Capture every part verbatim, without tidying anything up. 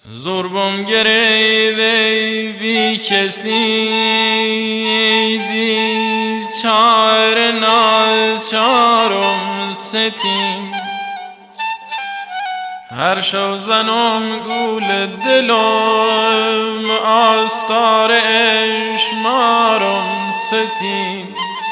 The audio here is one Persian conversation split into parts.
زربم گریوی بی کسی دید چار ناچارم ستیم هر شو زنم گول دلم آستار اشمارم ستیم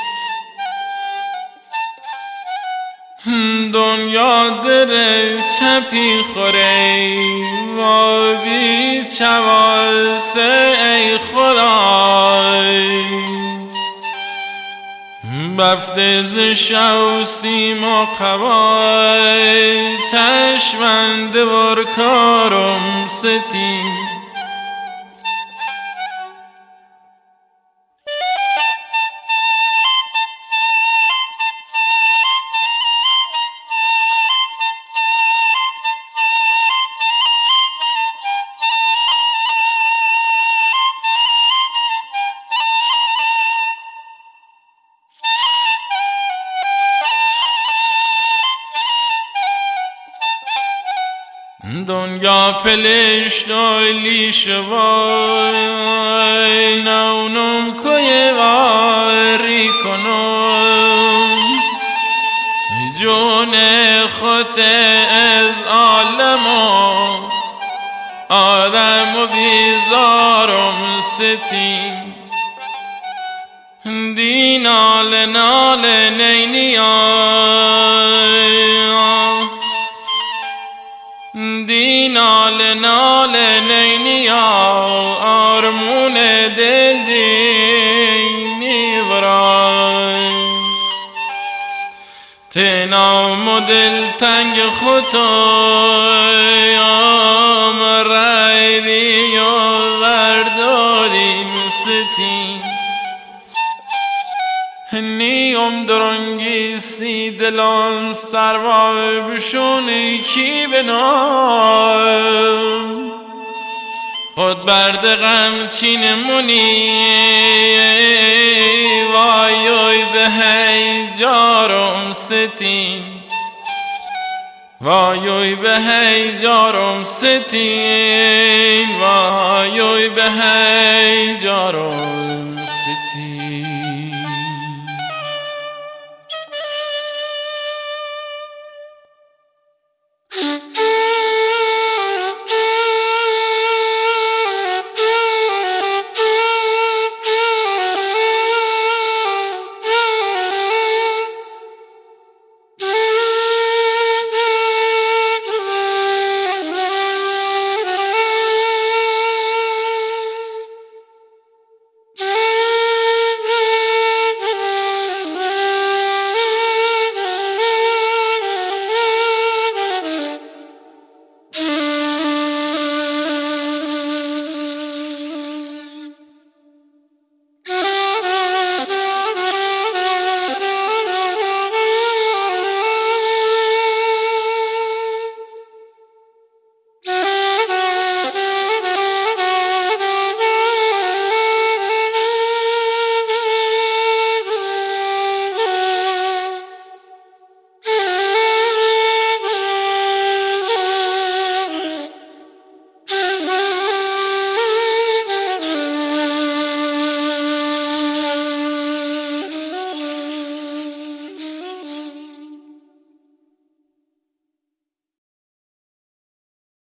دنیا در چپی خوره و بی چواسه ای خدای بفتز شو سیم و قبای تشمند برکارم ستیم دنیا پلشت و لیش وای نونم کوی واری کنم جون خود از عالم آدم و بیزارم ستیم دی نال نال نینیا دی نال نال نینیا آرمون دل دینی برای تنام و دل تنگ خودم رای دی و وردادیم ستیم نیم درنگی سی دلان سروای بشونی کی بنام خود برد غم چین مونی وای به هی جارم ستیم وای به هی جارم ستیم وای به هی جارم ستیم